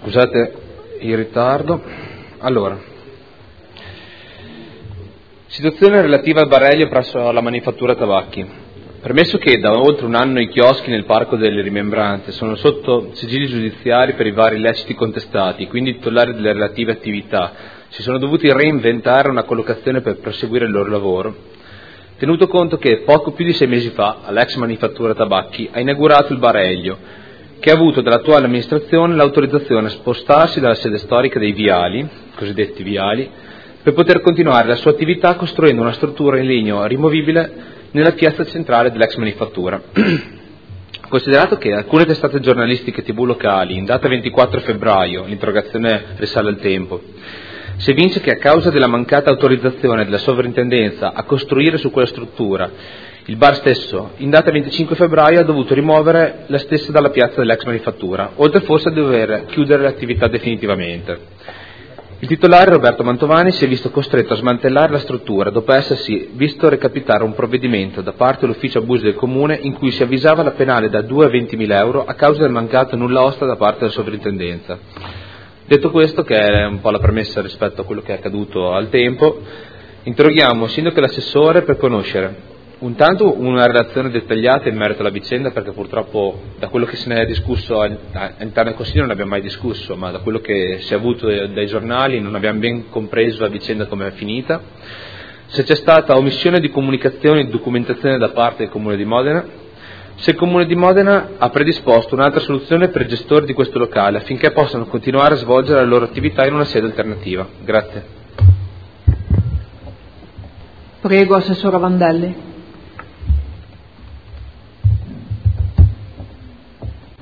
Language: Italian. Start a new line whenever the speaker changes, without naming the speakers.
Scusate il ritardo. Allora, situazione relativa al Baraglio presso la manifattura tabacchi. Premesso che da oltre un anno i chioschi nel Parco delle Rimembranze sono sotto sigilli giudiziari per i vari illeciti contestati, quindi i titolari delle relative attività si sono dovuti reinventare una collocazione per proseguire il loro lavoro, tenuto conto che poco più di 6 mesi fa l'ex manifattura tabacchi ha inaugurato il Baraglio, che ha avuto dall'attuale amministrazione l'autorizzazione a spostarsi dalla sede storica dei viali, cosiddetti viali, per poter continuare la sua attività costruendo una struttura in legno rimovibile nella piazza centrale dell'ex manifattura. Considerato che alcune testate giornalistiche TV locali, in data 24 febbraio, l'interrogazione risale al tempo, si evince che a causa della mancata autorizzazione della sovrintendenza a costruire su quella struttura, il bar stesso, in data 25 febbraio, ha dovuto rimuovere la stessa dalla piazza dell'ex manifattura, oltre forse a dover chiudere l'attività definitivamente. Il titolare, Roberto Mantovani, si è visto costretto a smantellare la struttura dopo essersi visto recapitare un provvedimento da parte dell'ufficio abusi del comune in cui si avvisava la penale da 2 a 20.000 euro a causa del mancato nulla osta da parte della sovrintendenza. Detto questo, che è un po' la premessa rispetto a quello che è accaduto al tempo, interroghiamo il sindaco e l'assessore per conoscere intanto una relazione dettagliata in merito alla vicenda, perché purtroppo da quello che se ne è discusso all'interno del Consiglio non abbiamo mai discusso, ma da quello che si è avuto dai giornali non abbiamo ben compreso la vicenda come è finita, se c'è stata omissione di comunicazione e documentazione da parte del Comune di Modena, se il Comune di Modena ha predisposto un'altra soluzione per i gestori di questo locale affinché possano continuare a svolgere la loro attività in una sede alternativa. Grazie.
Prego, Assessore Vandelli.